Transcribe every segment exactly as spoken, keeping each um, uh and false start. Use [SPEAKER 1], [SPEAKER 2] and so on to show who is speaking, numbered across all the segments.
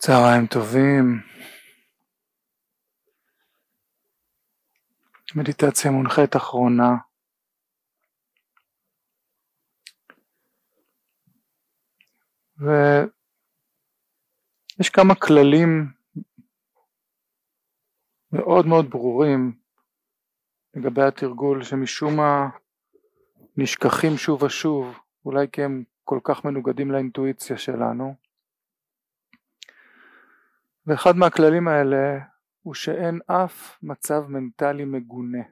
[SPEAKER 1] צהריים טובים. מדיטציה מונחית אחרונה. ויש כמה כללים מאוד מאוד ברורים לגבי התרגול שמשום מה נשכחים שוב ושוב, אולי כי הם כל כך מנוגדים לאינטואיציה שלנו. ואחד מהכללים האלה הוא שאין אף מצב מנטלי מגונה.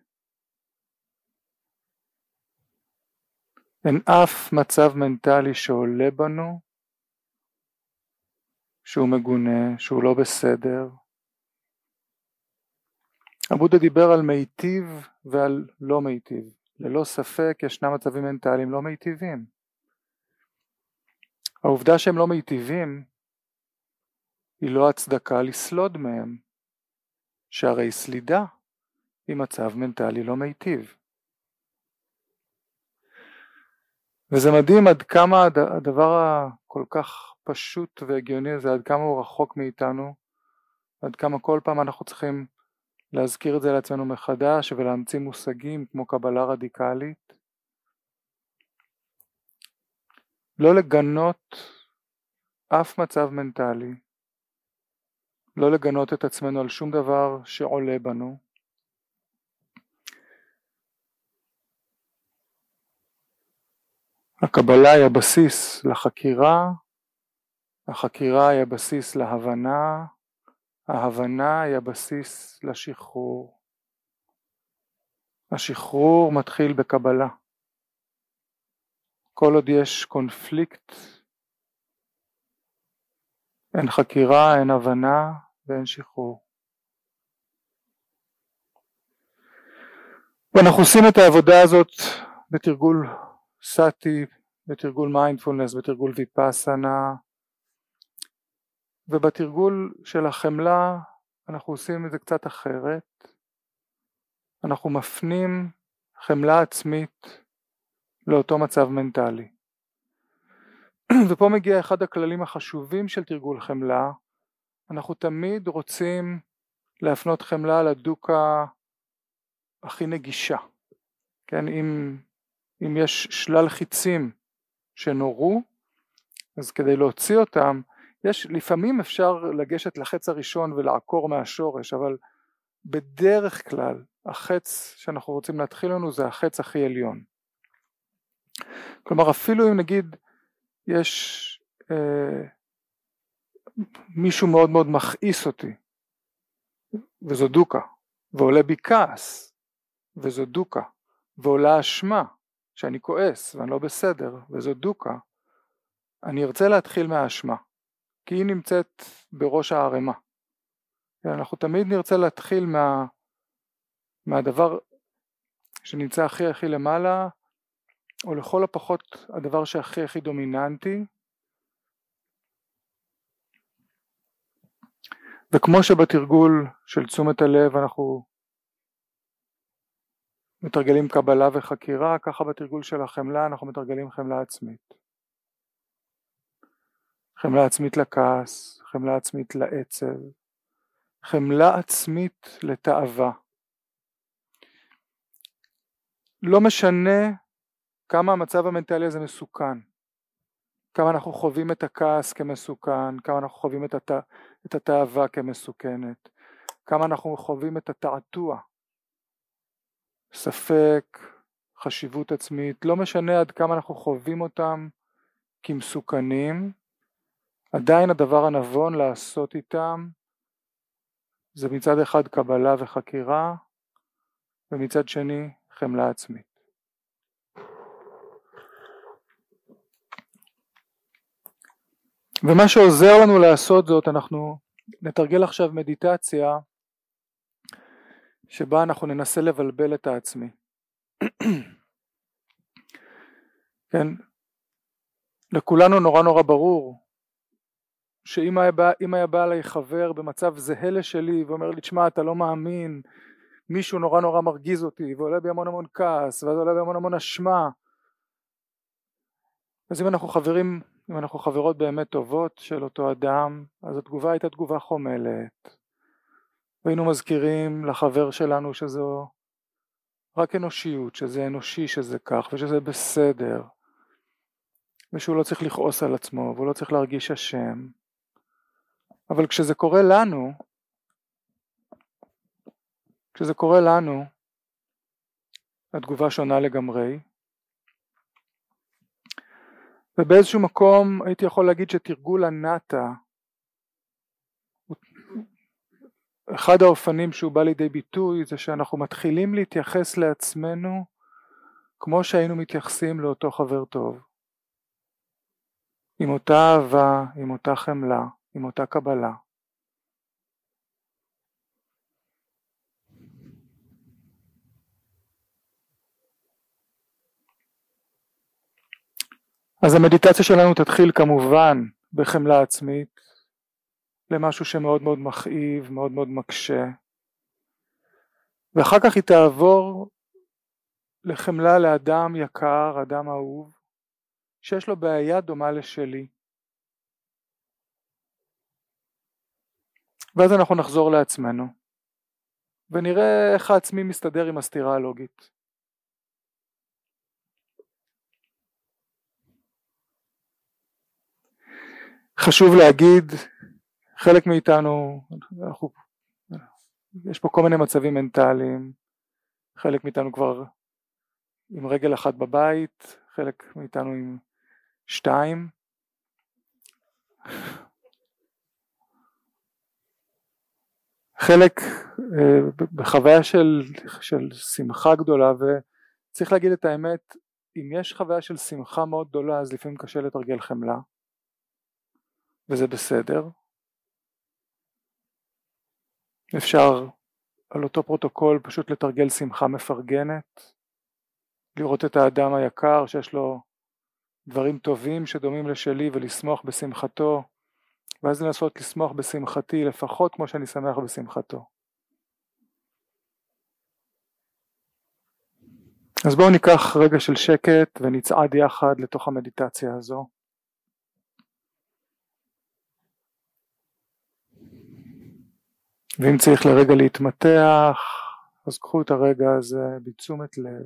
[SPEAKER 1] אין אף מצב מנטלי שעולה בנו, שהוא מגונה, שהוא לא בסדר. הבודה דיבר על מיטיב ועל לא מיטיב. ללא ספק ישנם מצבים מנטליים לא מיטיבים. העובדה שהם לא מיטיבים היא לא הצדקה לסלוד מהם, שהרי סלידה היא מצב מנטלי לא מיטיב. וזה מדהים עד כמה הדבר הכל כך פשוט והגיוני הזה, עד כמה הוא רחוק מאיתנו, עד כמה כל פעם אנחנו צריכים להזכיר את זה לעצמנו מחדש ולהמציא מושגים כמו קבלה רדיקלית. לא לגנות אף מצב מנטלי, לא לגנות את עצמנו על שום דבר שעולה בנו. הקבלה היא הבסיס לחקירה, החקירה היא הבסיס להבנה, ההבנה היא הבסיס לשחרור. השחרור מתחיל בקבלה. כל עוד יש קונפליקט, אין חקירה, אין הבנה ואין שחרור. ואנחנו עושים את העבודה הזאת בתרגול סאטי, בתרגול מיינדפולנס, בתרגול ויפאסנה, ובתרגול של החמלה אנחנו עושים את זה קצת אחרת. אנחנו מפנים חמלה עצמית לאותו מצב מנטלי. ופה מגיע אחד הכללים החשובים של תרגול חמלה. אנחנו תמיד רוצים להפנות חמלה לדוקה הכי נגישה. כן, אם, אם יש שלל חיצים שנורו, אז כדי להוציא אותם, יש, לפעמים אפשר לגשת לחץ הראשון ולעקור מהשורש, אבל בדרך כלל החץ שאנחנו רוצים להתחיל לנו זה החץ הכי עליון. כלומר אפילו אם נגיד יש אה, מישהו מאוד מאוד מכעיס אותי, וזו דוקה, ועולה בי כעס, וזו דוקה, ועולה אשמה, שאני כועס ואני לא בסדר, וזו דוקה, אני ארצה להתחיל מהאשמה, כי היא נמצאת בראש הערמה. אנחנו תמיד נרצה להתחיל מה, מהדבר שנמצא הכי הכי למעלה, או לכל הפחות הדבר שהכי הכי דומיננטי. וכמו שבתרגול של תשומת הלב אנחנו מתרגלים קבלה וחקירה, ככה בתרגול של החמלה אנחנו מתרגלים חמלה עצמית. חמלה עצמית לכעס, חמלה עצמית לעצב, חמלה עצמית לתאווה. לא משנה כמה המצב המנטלי הזה מסוכן, כמה אנחנו חווים את הכעס כמסוכן, כמה אנחנו חווים את, הת... את התאווה כמסוכנת, כמה אנחנו חווים את התעתוע, ספק, חשיבות עצמית, לא משנה עד כמה אנחנו חווים אותם כמסוכנים, עדיין הדבר הנבון לעשות איתם זה מצד אחד קבלה וחקירה, ומצד שני חמלה עצמית. ומה שעוזר לנו לעשות זאת, אנחנו נתרגל עכשיו מדיטציה שבה אנחנו ננסה לבלבל את העצמי. כן, לכולנו נורא נורא ברור שאם היה בא, אם היה בא עליי חבר במצב זהה לשלי ואומר לי, תשמע, אתה לא מאמין, מישהו נורא נורא מרגיז אותי ועולה בי המון המון כעס ועולה בי המון המון אשמה, אז אם אנחנו חברים אם אנחנו חברות באמת טובות של אותו אדם, אז התגובה הייתה תגובה חומלת. והיינו מזכירים לחבר שלנו שזו רק אנושיות, שזה אנושי שזה כך ושזה בסדר. ושהוא לא צריך לכעוס על עצמו והוא לא צריך להרגיש אשם. אבל כשזה קורה לנו, כשזה קורה לנו, התגובה שונה לגמרי. ובאיזשהו מקום הייתי יכול להגיד שתרגול הנאטה, אחד האופנים שהוא בא לידי ביטוי זה שאנחנו מתחילים להתייחס לעצמנו כמו שהיינו מתייחסים לאותו חבר טוב. עם אותה אהבה, עם אותה חמלה, עם אותה קבלה. אז המדיטציה שלנו תתחיל כמובן בחמלה עצמית, למשהו שמאוד מאוד מכאיב, מאוד מאוד מקשה. ואחר כך היא תעבור לחמלה לאדם יקר, אדם אהוב, שיש לו בעיה דומה לשלי. ואז אנחנו נחזור לעצמנו, ונראה איך העצמי מסתדר עם הסתירה הלוגית. חשוב להגיד, חלק מאיתנו, אנחנו, יש פה כל מיני מצבים מנטליים, חלק מאיתנו כבר עם רגל אחת בבית, חלק מאיתנו עם שתיים. חלק בחוויה של, של שמחה גדולה, וצריך להגיד את האמת, אם יש חוויה של שמחה מאוד גדולה, אז לפעמים קשה לתרגל חמלה, וזה בסדר. אפשר על אותו פרוטוקול פשוט לתרגל שמחה מפרגנת, לראות את האדם היקר שיש לו דברים טובים שדומים לשלי ולשמוח בשמחתו, ואז לנסות לשמוח בשמחתי לפחות כמו שאני שמח בשמחתו. אז בואו ניקח רגע של שקט ונצעד יחד לתוך המדיטציה הזו. ואם צריך לרגע להתמתח, אז קחו את הרגע הזה בתשומת לב.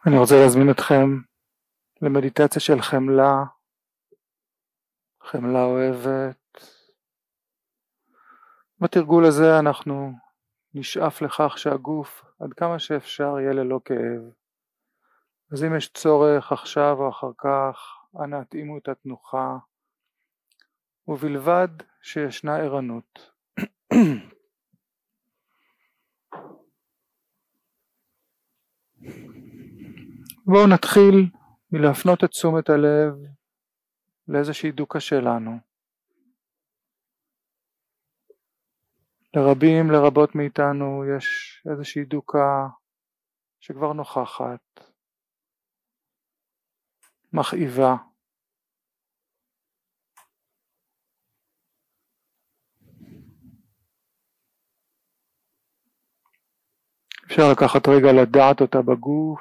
[SPEAKER 1] אני רוצה להזמין אתכם למדיטציה של חמלה, חמלה אוהבת. בתרגול הזה אנחנו נשאף לכך שהגוף עד כמה שאפשר יהיה ללא כאב. אז אם יש צורך עכשיו או אחר כך, אנא התאימו את התנוחה, ובלבד שישנה ערנות. בואו נתחיל מלהפנות את תשומת הלב לאיזושהי דוקה שלנו. לרבים, לרבות מאיתנו, יש איזושהי דוקה שכבר נוכחת, מכאיבה. אפשר לקחת רגע לדעת אותה בגוף,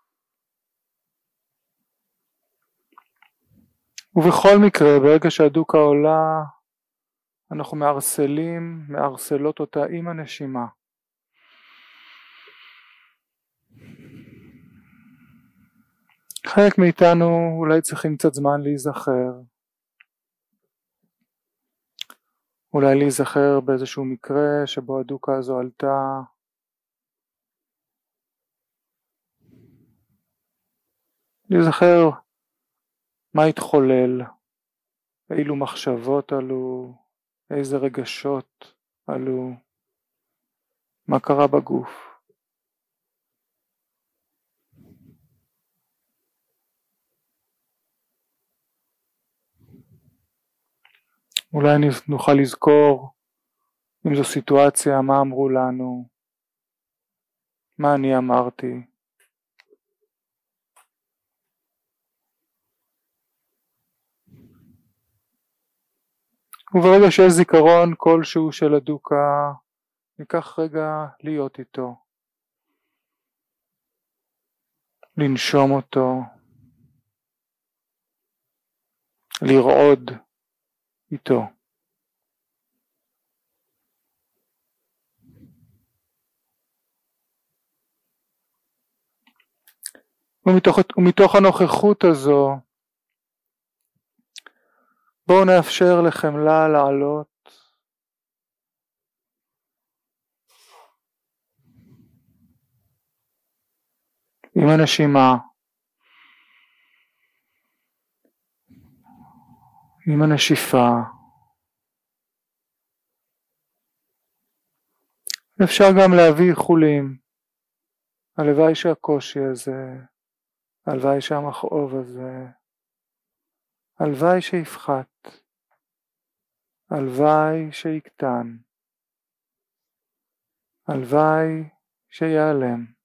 [SPEAKER 1] ובכל מקרה, ברגע שהדוקה עולה, אנחנו מארסלים, מארסלות אותה עם הנשימה. חלק מאיתנו אולי צריכים קצת זמן להיזכר, אולי להיזכר באיזשהו מקרה שבו הדוקה הזו עלתה, להיזכר מה התחולל, אילו מחשבות עלו, איזה רגשות עלו, מה קרה בגוף. אולי נוכל לזכור אם זו סיטואציה, מה אמרו לנו, מה אני אמרתי. וברגע שיש זיכרון כלשהו של הדוקה, ניקח רגע להיות איתו, לנשום אותו, לרעוד איתו. ומתוך, ומתוך הנוכחות הזו, בואו נאפשר לחמלה לעלות, עם הנשימה, עם הנשיפה. אפשר גם להביא איחולים. הלוואי שהקושי הזה, הלוואי שהמכאוב הזה, הלוואי שיפחת, הלוואי שיקטן, הלוואי שיעלם.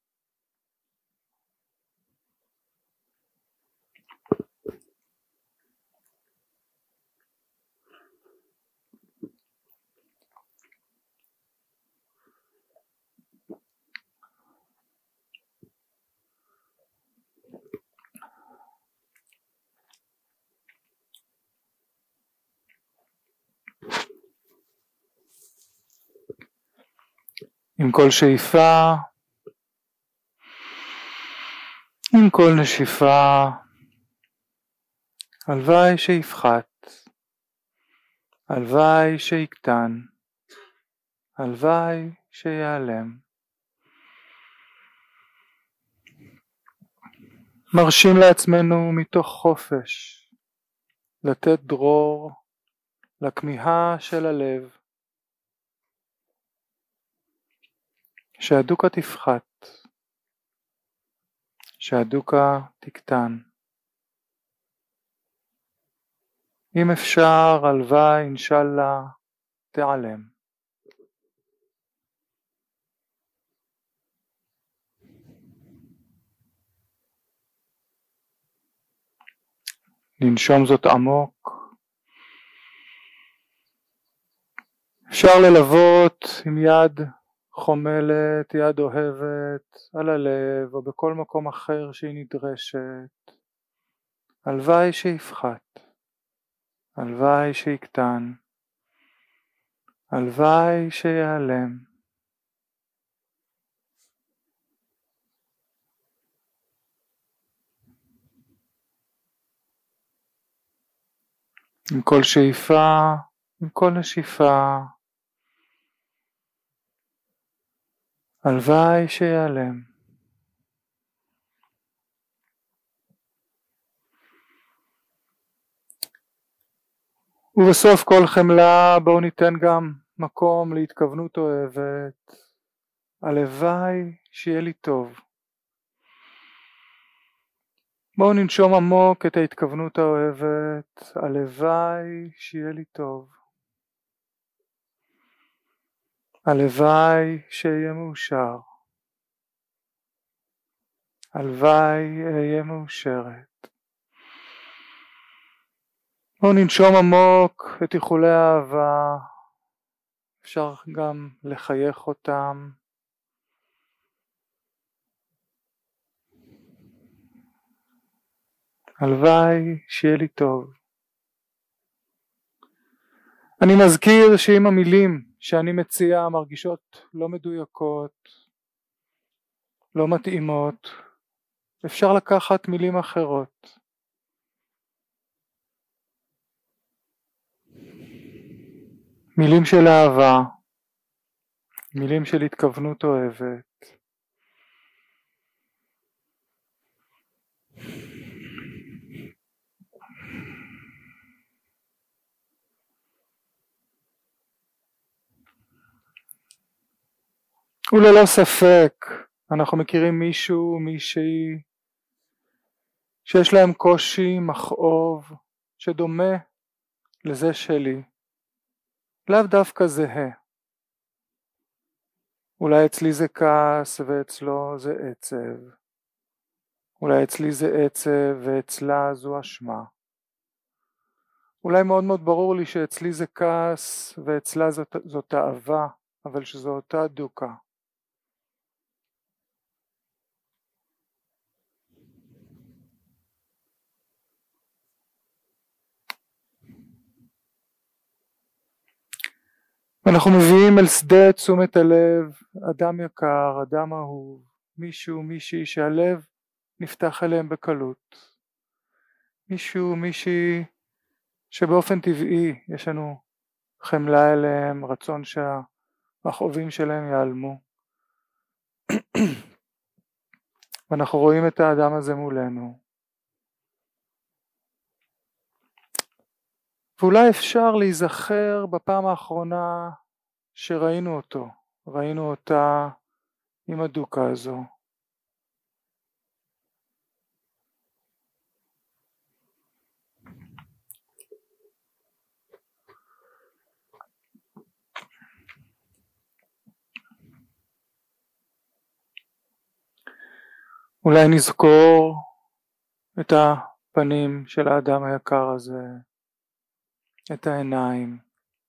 [SPEAKER 1] עם כל שאיפה, עם כל נשיפה, הלוואי שיפחת, הלוואי שיקטן, הלוואי שיעלם. מרשים לעצמנו מתוך חופש לתת דרור לכמיהה של הלב, שהדוקה תפחת, שהדוקה תקטן. אם אפשר, הלוואי, אינשאללה, תיעלם. לנשום זאת עמוק. אפשר ללוות עם יד חומלת, יד אוהבת, על הלב או בכל מקום אחר שהיא נדרשת. הלוואי שיפחת, הלוואי שיקטן, הלוואי שיעלם. עם כל שאיפה, עם כל נשיפה. הלוואי שיעלם. ובסוף כל חמלה בואו ניתן גם מקום להתכוונות אוהבת. הלוואי שיהיה לי טוב. בואו ננשום עמוק את ההתכוונות האוהבת. הלוואי שיהיה לי טוב. הלוואי שיהיה מאושר. הלוואי אהיה מאושרת. בואו ננשום עמוק את איחולי האהבה. אפשר גם לחייך אותם. הלוואי שיהיה לי טוב. אני מזכיר שאם המילים שאני מציע מרגישות לא מדויקות, לא מתאימות, אפשר לקחת מילים אחרות. מילים של אהבה, מילים של התכוונות אוהבת. וללא ספק אנחנו מכירים מישהו, מישהי שיש להם קושי, מכאוב, שדומה לזה שלי. לאו דווקא זהה. אולי אצלי זה כעס ואצלו זה עצב. אולי אצלי זה עצב ואצלה זו אשמה. אולי מאוד מאוד ברור לי שאצלי זה כעס ואצלה זאת, זאת אהבה, אבל שזו אותה דוקה. אנחנו מביאים אל שדה תשומת הלב אדם יקר, אדם אהוב, מישהו, מישהי שהלב נפתח אליהם בקלות. מישהו, מישהי שבאופן טבעי יש לנו חמלה אליהם, רצון שהמכאובים שלהם ייעלמו. ואנחנו רואים את האדם הזה מולנו. ואולי אפשר להיזכר בפעם האחרונה שראינו אותו, ראינו אותה עם הדוקה הזו. אולי נזכור את הפנים של האדם היקר הזה, את העיניים,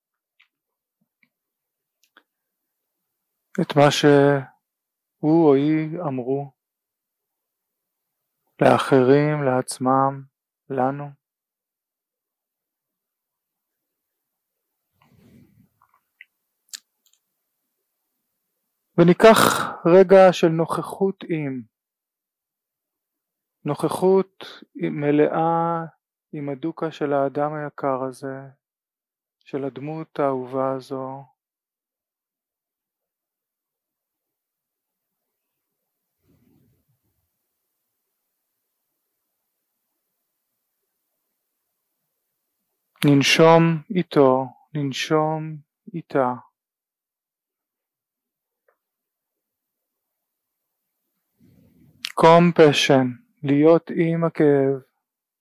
[SPEAKER 1] את מה שהוא או היא אמרו לאחרים, לעצמם, לנו. וניקח רגע של נוכחות עם, נוכחות מלאה עם הדוקה של האדם היקר הזה, של הדמות האהובה הזו. ננשום איתו, ננשום איתה. compassion, להיות עם הכאב.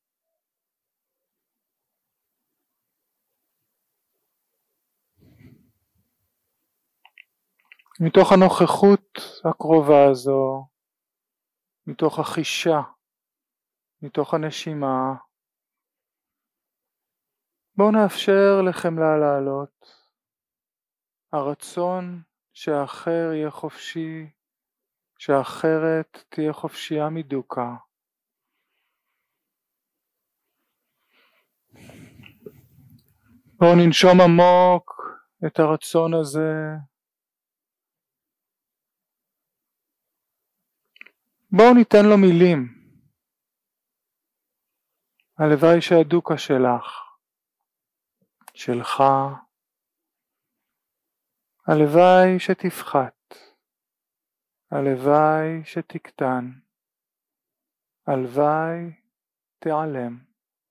[SPEAKER 1] מתוך הנוכחות הקרובה הזו, מתוך החישה, מתוך הנשימה, בואו נאפשר לחמלה לעלות. הרצון שהאחר יהיה חופשי, שהאחרת תהיה חופשייה מדוקה. בואו ננשום עמוק את הרצון הזה. בואו ניתן לו מילים. הלוואי שהדוקה שלך, שלך, הלוואי שתפחת, הלוואי שתקטן, הלוואי תיעלם.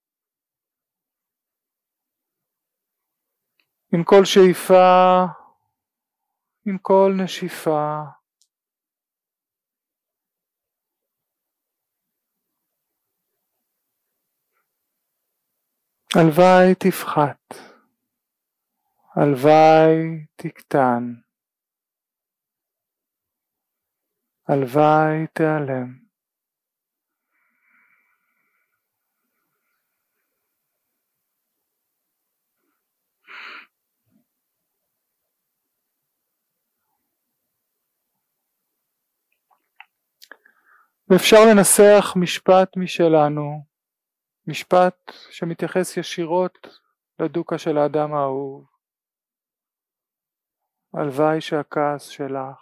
[SPEAKER 1] עם כל שאיפה, עם כל נשיפה, הלוואי תפחת, הלוואי תקטן, הלוואי תיעלם. ואפשר לנסח משפט משלנו, משפט שמתייחס ישירות לדוקה של האדם האהוב. הלוואי שהכעס שלך,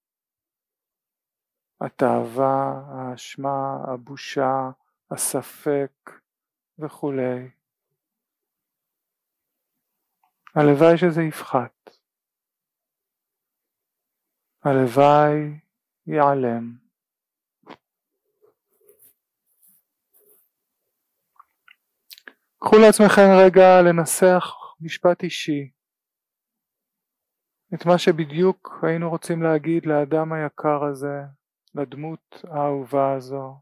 [SPEAKER 1] התאווה, האשמה, הבושה, הספק וכו', הלוואי שזה יפחת, הלוואי ייעלם. קחו לעצמכם רגע לנסח משפט אישי, את מה שבדיוק היינו רוצים להגיד לאדם היקר הזה, לדמות האהובה הזו.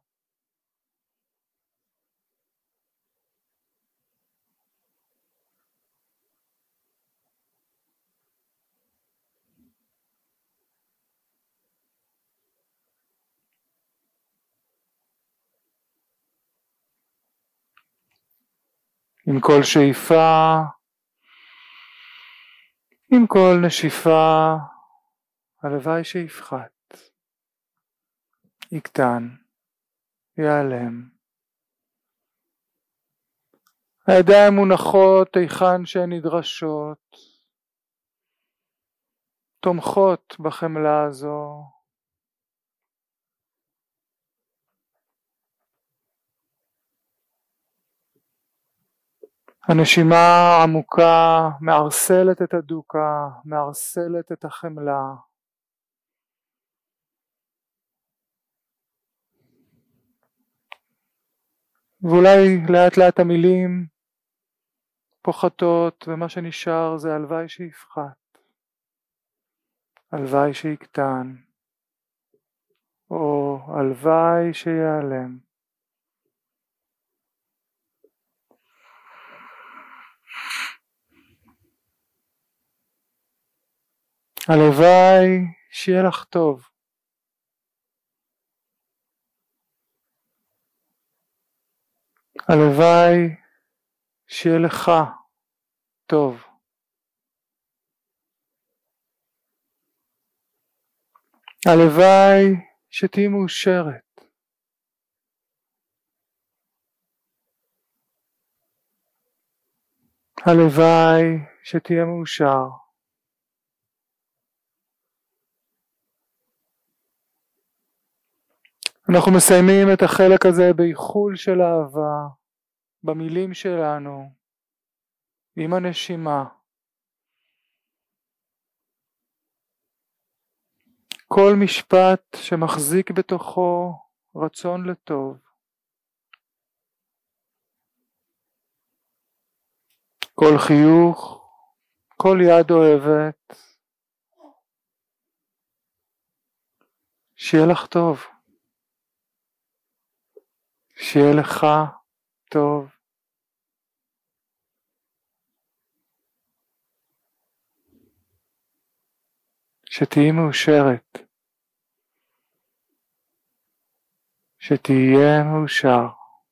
[SPEAKER 1] עם כל שאיפה, עם כל נשיפה, הלוואי שיפחת, יקטן, ייעלם. הידיים מונחות היכן שהן נדרשות, תומכות בחמלה הזו. הנשימה העמוקה מערסלת את הדוקה, מערסלת את החמלה. ואולי לאט לאט המילים פוחתות, ומה שנשאר זה הלוואי שיפחת, הלוואי שיקטן, או הלוואי שיעלם. הלוואי שיהיה לך טוב. הלוואי שיהיה לך טוב. הלוואי שתהי מאושרת. הלוואי שתהיה מאושר. אנחנו מסיימים את החלק הזה באיחול של אהבה, במילים שלנו, עם הנשימה. כל משפט שמחזיק בתוכו רצון לטוב. כל חיוך, כל יד אוהבת. שיהיה לך טוב. שיהיה לך טוב. שתהי מאושרת. שתהיה מאושר.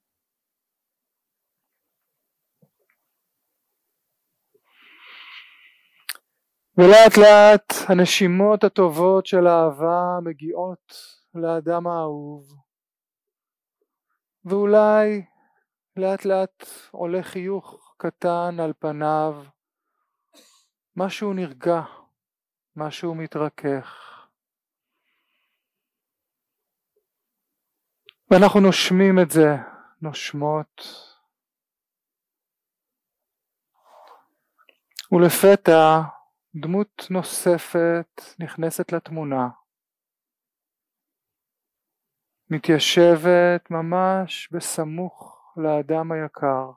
[SPEAKER 1] ולאט לאט הנשימות הטובות של האהבה מגיעות לאדם האהוב. ואולי לאט לאט עולה חיוך קטן על פניו, משהו נרגע, משהו מתרכך. ואנחנו נושמים את זה, נושמות. ולפתע דמות נוספת נכנסת לתמונה, מתיישבת ממש בסמוך לאדם היקר,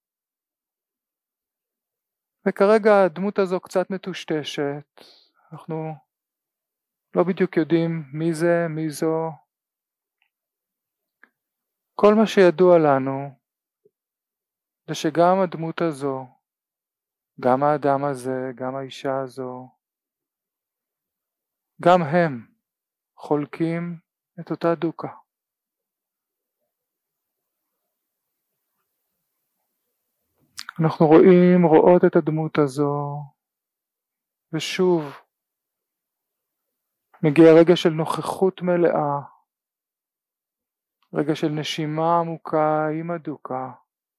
[SPEAKER 1] וכרגע הדמות הזו קצת מטושטשת, אנחנו לא בדיוק יודעים מי זה, מי זו. כל מה שידוע לנו זה שגם הדמות הזו, גם האדם הזה, גם האישה הזו, גם הם חולקים את אותה דוקה. אנחנו רואים, רואות את הדמות הזו, ושוב מגיע רגע של נוכחות מלאה, רגע של נשימה עמוקה עם הדוקה,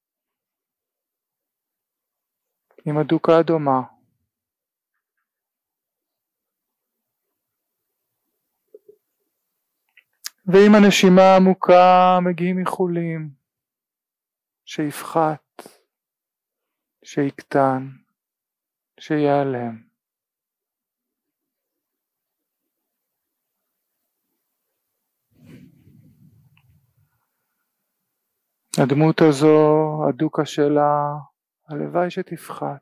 [SPEAKER 1] עם הדוקה הדומה. ועם הנשימה העמוקה מגיעים איחולים, שיפחת, שיקטן, שיעלם. הדמות הזו, הדוקה שלה, הלוואי שתפחת.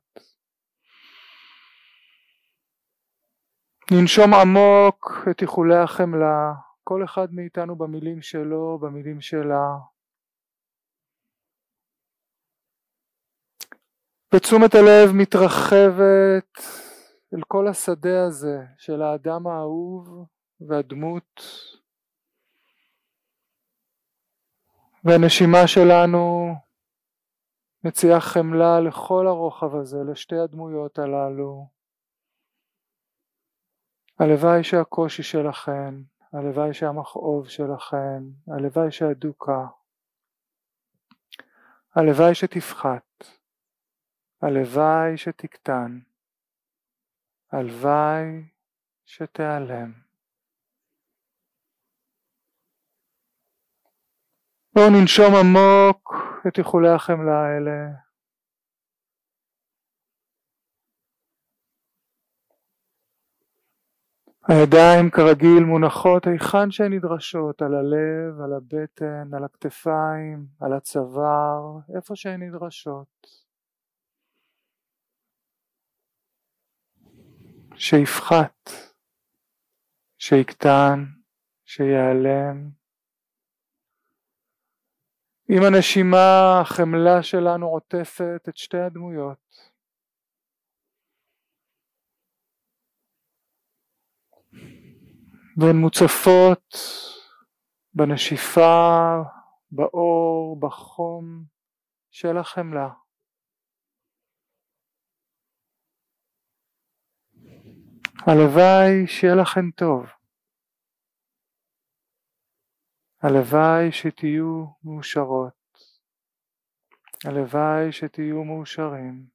[SPEAKER 1] ננשום עמוק את איחולי החמלה, כל אחד מאיתנו במילים שלו, במילים שלה. ותשומת הלב מתרחבת אל כל השדה הזה של האדם האהוב והדמות, והנשימה שלנו מציעה חמלה לכל הרוחב הזה, לשתי הדמויות הללו. הלוואי שהקושי שלכן, הלוואי שהמכאוב שלכן, הלוואי שהדוקה, הלוואי שתפחת, הלוואי שתקטן, הלוואי שתיעלם. בואו ננשום עמוק את איחולי החמלה האלה. הידיים כרגיל מונחות היכן שהן נדרשות, על הלב, על הבטן, על הכתפיים, על הצוואר, איפה שהן נדרשות. שיפחת, שיקטן, שיעלם. עם הנשימה החמלה שלנו עוטפת את שתי הדמויות. והן מוצפות בנשיפה, באור, בחום של החמלה. הלוואי שיהיה לכם טוב. הלוואי שתהיו מאושרות. הלוואי שתהיו מאושרים.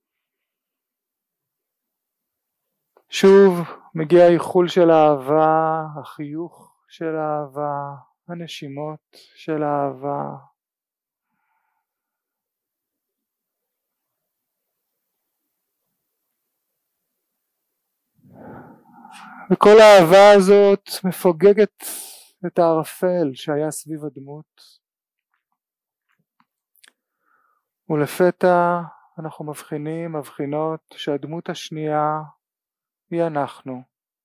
[SPEAKER 1] שוב מגיע האיחול של האהבה, החיוך של האהבה, הנשימות של האהבה. וכל האהבה הזאת מפוגגת את הערפל שהיה סביב הדמות. ולפתע אנחנו מבחינים, מבחינות שהדמות השנייה היא אנחנו.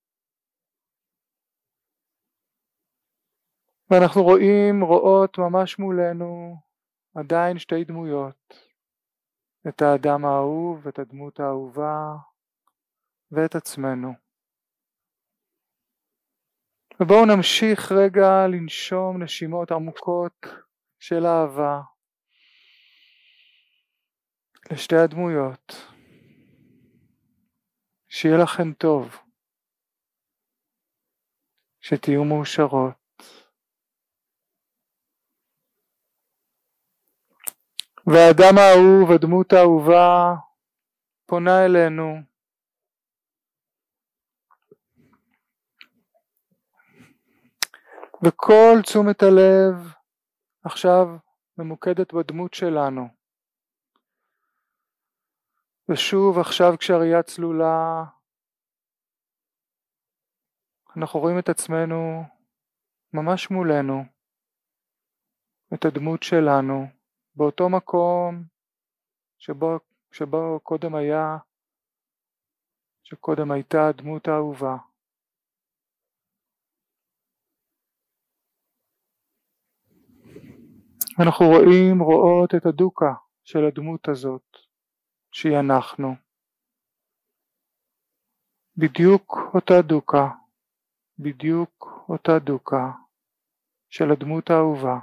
[SPEAKER 1] ואנחנו רואים, רואות ממש מולנו עדיין שתי דמויות. את האדם האהוב, את הדמות האהובה ואת עצמנו. ובואו נמשיך רגע לנשום נשימות עמוקות של אהבה לשתי הדמויות. שיהיה לכם טוב, שתהיו מאושרות. והאדם האהוב, הדמות האהובה, פונה אלינו. וכל תשומת הלב עכשיו ממוקדת בדמות שלנו. ושוב עכשיו כשהראייה צלולה, אנחנו רואים את עצמנו ממש מולנו, את הדמות שלנו, באותו מקום שבו, שבו קודם היה, שקודם הייתה הדמות האהובה. אנחנו רואים, רואות את הדוקה של הדמות הזאת, שהיא אנחנו. בדיוק אותה דוקה, בדיוק אותה דוקה של הדמות האהובה.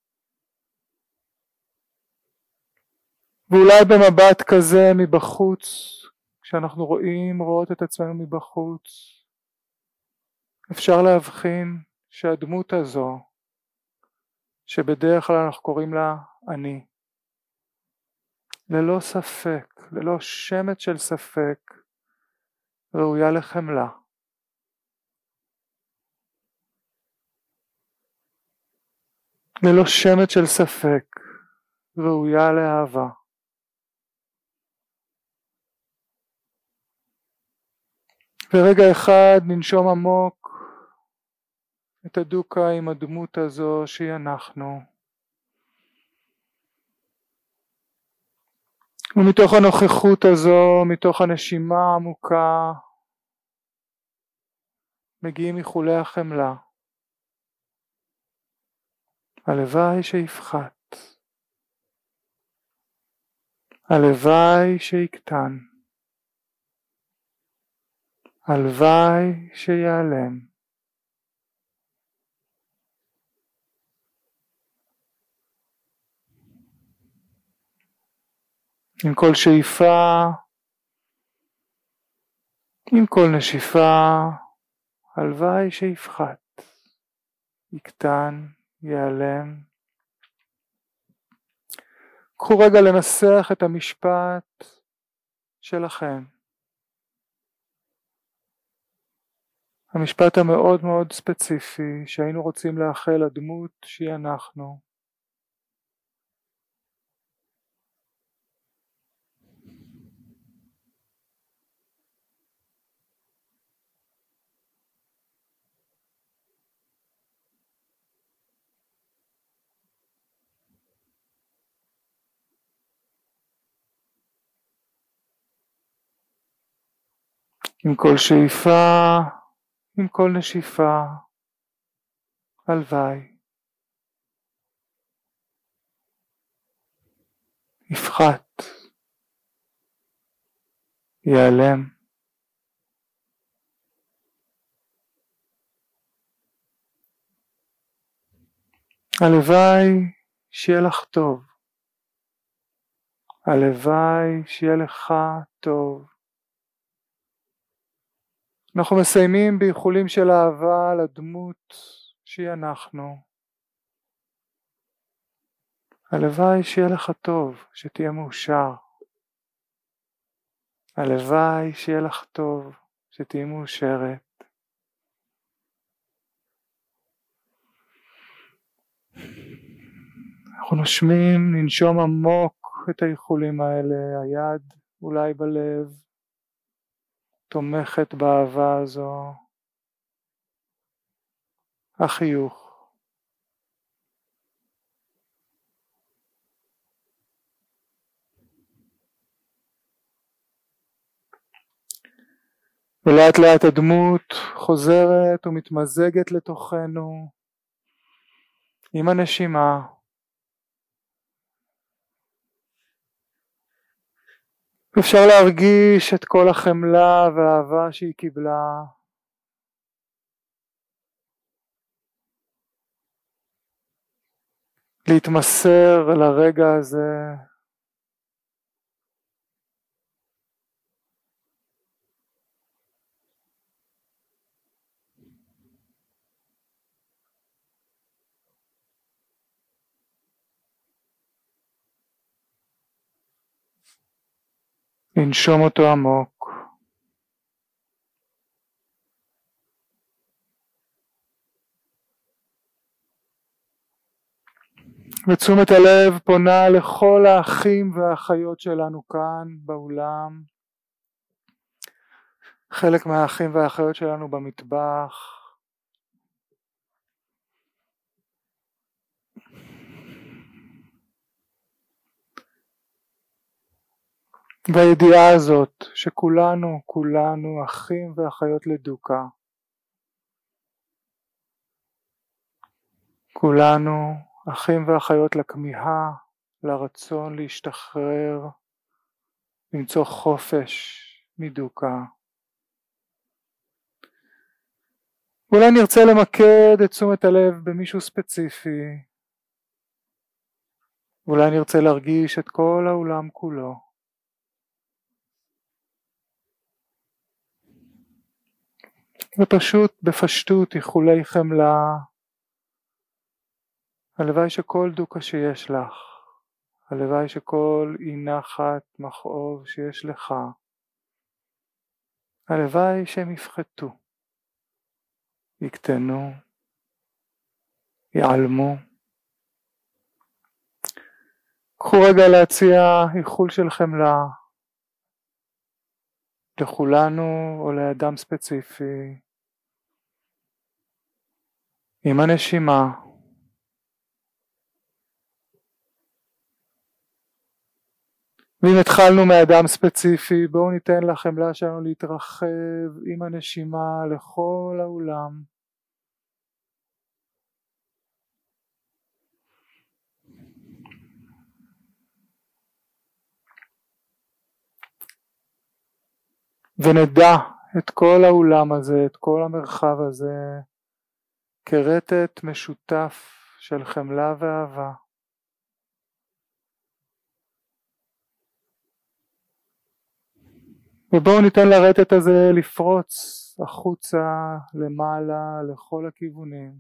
[SPEAKER 1] ואולי במבט כזה מבחוץ, כשאנחנו רואים, רואות את עצמנו מבחוץ, אפשר להבחין שהדמות הזו, שבדרך כלל אנחנו קוראים לה אני, ללא ספק, ללא שמץ של ספק, ראויה לחמלה. ללא שמץ של ספק, ראויה לאהבה. ורגע אחד ננשום עמוק את הדוקה עם הדמות הזו שהיא אנחנו. ומתוך הנוכחות הזו, מתוך הנשימה העמוקה, מגיעים איחולי החמלה. הלוואי שיפחת, הלוואי שיקטן, הלוואי שיעלם. עם כל שאיפה, עם כל נשיפה, הלוואי שיפחת, יקטן, ייעלם. קחו רגע לנסח את המשפט שלכם. המשפט המאוד מאוד ספציפי שהיינו רוצים לאחל לדמות שהיא אנחנו. עם כל שאיפה, עם כל נשיפה, הלוואי, יפחת, ייעלם. הלוואי שיהיה לך טוב, הלוואי שיהיה לך טוב. אנחנו מסיימים באיחולים של אהבה לדמות שהיא אנחנו. הלוואי שיהיה לך טוב, שתהיה מאושר. הלוואי שיהיה לך טוב, שתהיה מאושרת. אנחנו נושמים, ננשום עמוק את האיחולים האלה, היד אולי בלב, תומכת באהבה הזו, החיוך. ולאט לאט הדמות חוזרת ומתמזגת לתוכנו עם הנשימה. אפשר להרגיש את כל החמלה והאהבה שהיא קיבלה. להתמסר לרגע הזה. לנשום אותו עמוק. ותשומת הלב פונה לכל האחים והאחיות שלנו כאן באולם, חלק מהאחים והאחיות שלנו במטבח, והידיעה הזאת שכולנו, כולנו אחים ואחיות לדוקה, כולנו אחים ואחיות לכמיהה, לרצון להשתחרר, למצוא חופש מדוקה. אולי נרצה למקד את תשומת הלב במישהו ספציפי, אולי נרצה להרגיש את כל העולם כולו. ופשוט בפשטות איחולי חמלה, הלוואי שכל דוקה שיש לך, הלוואי שכל אי נחת מכאוב שיש לך, הלוואי שהם יפחתו, יקטנו, ייעלמו. קחו רגע להציע איחול של חמלה לכולנו או לאדם ספציפי, עם הנשימה. ואם התחלנו מאדם ספציפי, בואו ניתן לחמלה שלנו להתרחב עם הנשימה לכל העולם. ונדע את כל העולם הזה, את כל המרחב הזה, כרטט משותף של חמלה ואהבה. ובואו ניתן לרטט הזה לפרוץ החוצה, למעלה, לכל הכיוונים.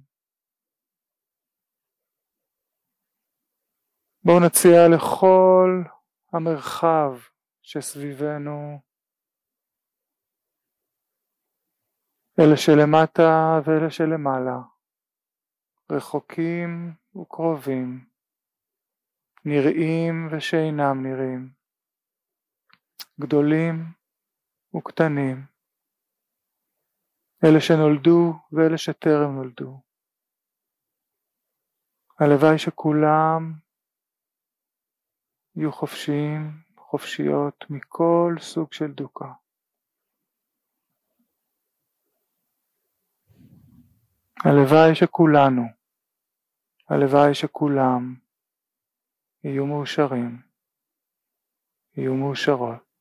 [SPEAKER 1] בואו נציע לכל המרחב שסביבנו, אלה שלמטה ואלה שלמעלה, רחוקים וקרובים, נראים ושאינם נראים, גדולים וקטנים, אלה שנולדו ואלה שטרם נולדו. הלוואי שכולם יהיו חופשיים, חופשיות מכל סוג של דוקה. הלוואי שכולנו, הלוואי שכולם יהיו מאושרים, יהיו מאושרות.